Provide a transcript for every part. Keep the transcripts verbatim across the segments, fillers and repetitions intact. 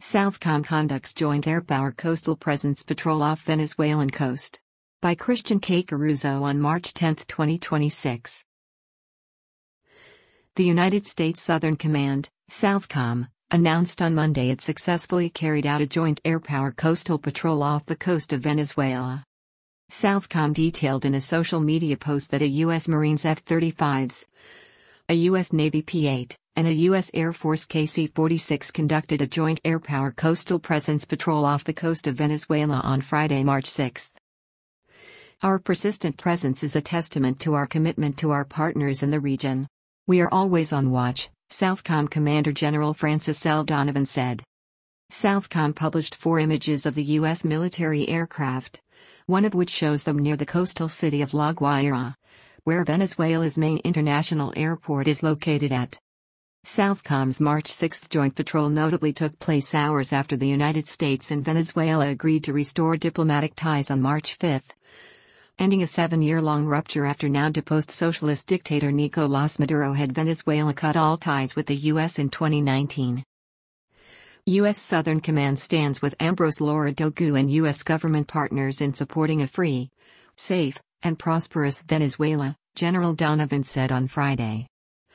Southcom conducts joint airpower coastal presence patrol off Venezuelan coast. By Christian K. Caruso on March tenth, twenty twenty-six. The United States Southern Command, Southcom, announced on Monday it successfully carried out a joint airpower coastal patrol off the coast of Venezuela. Southcom detailed in a social media post that a U S Marines F thirty-fives, a U S Navy P eight, and a U S Air Force K C forty-six conducted a joint airpower coastal presence patrol off the coast of Venezuela on Friday, March sixth. Our persistent presence is a testament to our commitment to our partners in the region. We are always on watch, Southcom Commander General Francis L. Donovan said. Southcom published four images of the U S military aircraft, one of which shows them near the coastal city of La Guaira, where Venezuela's main international airport is located at. Southcom's March sixth joint patrol notably took place hours after the United States and Venezuela agreed to restore diplomatic ties on March fifth, ending a seven-year-long rupture after now-deposed socialist dictator Nicolás Maduro had Venezuela cut all ties with the U S in twenty nineteen. U S Southern Command stands with Ambrose Lara Dogu and U S government partners in supporting a free, safe, and prosperous Venezuela, General Donovan said on Friday.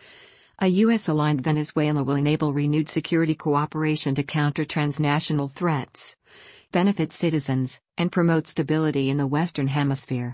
A U S-aligned Venezuela will enable renewed security cooperation to counter transnational threats, benefit citizens, and promote stability in the Western Hemisphere.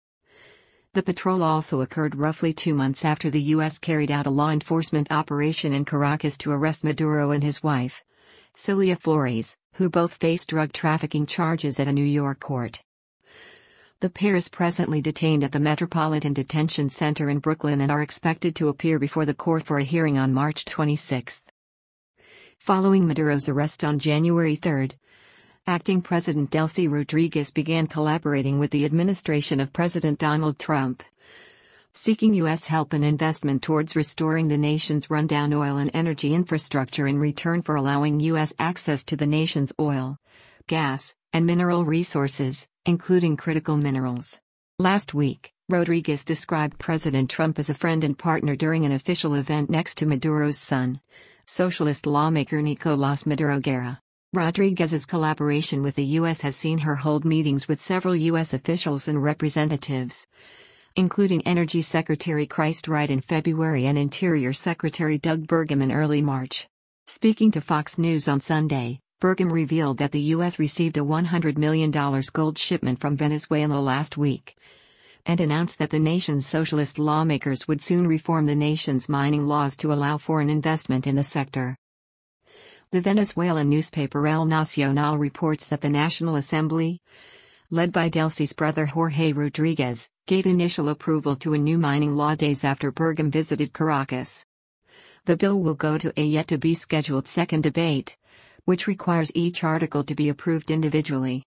The patrol also occurred roughly two months after the U S carried out a law enforcement operation in Caracas to arrest Maduro and his wife, Cilia Flores, who both face drug trafficking charges at a New York court. The pair is presently detained at the Metropolitan Detention Center in Brooklyn and are expected to appear before the court for a hearing on March twenty-sixth. Following Maduro's arrest on January third, acting President Delcy Rodriguez began collaborating with the administration of President Donald Trump, seeking U S help and investment towards restoring the nation's rundown oil and energy infrastructure in return for allowing U S access to the nation's oil, gas, and mineral resources, including critical minerals. Last week, Rodriguez described President Trump as a friend and partner during an official event next to Maduro's son, socialist lawmaker Nicolás Maduro Guerra. Rodriguez's collaboration with the U S has seen her hold meetings with several U S officials and representatives, including Energy Secretary Chris Wright in February and Interior Secretary Doug Burgum in early March. Speaking to Fox News on Sunday, Burgum revealed that the U S received a one hundred million dollars gold shipment from Venezuela last week, and announced that the nation's socialist lawmakers would soon reform the nation's mining laws to allow foreign investment in the sector. The Venezuelan newspaper El Nacional reports that the National Assembly, led by Delcy's brother Jorge Rodriguez, gave initial approval to a new mining law days after Burgum visited Caracas. The bill will go to a yet-to-be-scheduled second debate, which requires each article to be approved individually.